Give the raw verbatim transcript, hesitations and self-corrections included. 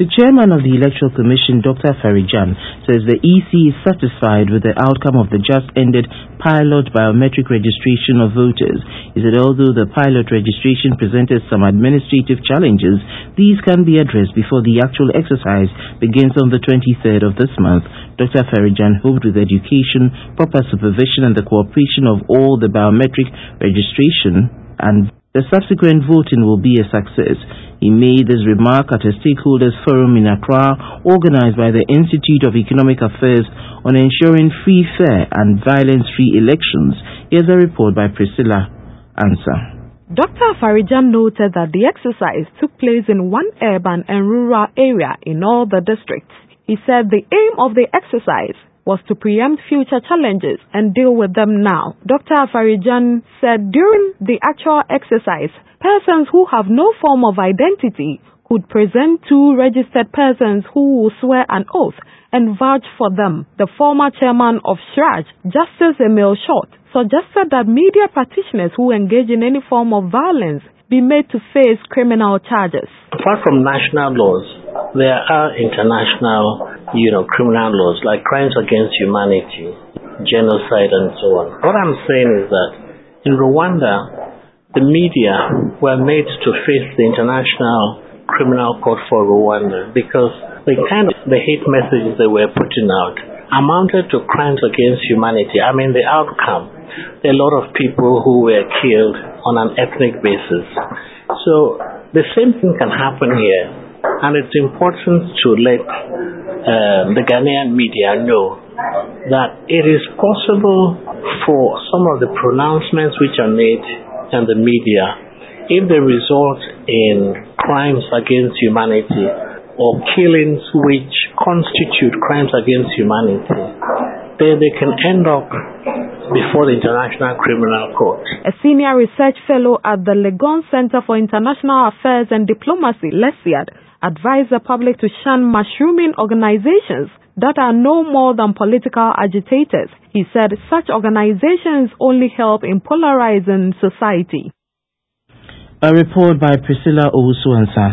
The chairman of the Electoral Commission, Doctor Farijan, says the E C is satisfied with the outcome of the just-ended pilot biometric registration of voters. He said although the pilot registration presented some administrative challenges, these can be addressed before the actual exercise begins on the twenty-third of this month. Doctor Farijan hoped with education, proper supervision and the cooperation of all the biometric registration and the subsequent voting will be a success. He made this remark at a stakeholders forum in Accra organized by the Institute of Economic Affairs on ensuring free, fair and violence-free elections. Here's a report by Priscilla Ansah. Doctor Farijan noted that the exercise took place in one urban and rural area in all the districts. He said the aim of the exercise was to preempt future challenges and deal with them now. Doctor Farijan said during the actual exercise, persons who have no form of identity could present two registered persons who will swear an oath and vouch for them. The former chairman of S R A J, Justice Emil Short, suggested that media practitioners who engage in any form of violence be made to face criminal charges. Apart from national laws, there are international, you know, criminal laws like crimes against humanity, genocide and so on. What I'm saying is that in Rwanda, the media were made to face the International Criminal Court for Rwanda because the kind of the hate messages they were putting out amounted to crimes against humanity. I mean, the outcome, there are a lot of people who were killed on an ethnic basis. So the same thing can happen here, and it's important to let uh, the Ghanaian media know that it is possible for some of the pronouncements which are made in the media, if they result in crimes against humanity or killings which constitute crimes against humanity, then they can end up before the International Criminal Court. A senior research fellow at the Legon Center for International Affairs and Diplomacy, LESIAD, advised the public to shun mushrooming organizations that are no more than political agitators. He said such organizations only help in polarizing society. A report by Priscilla Owusu-Ansah.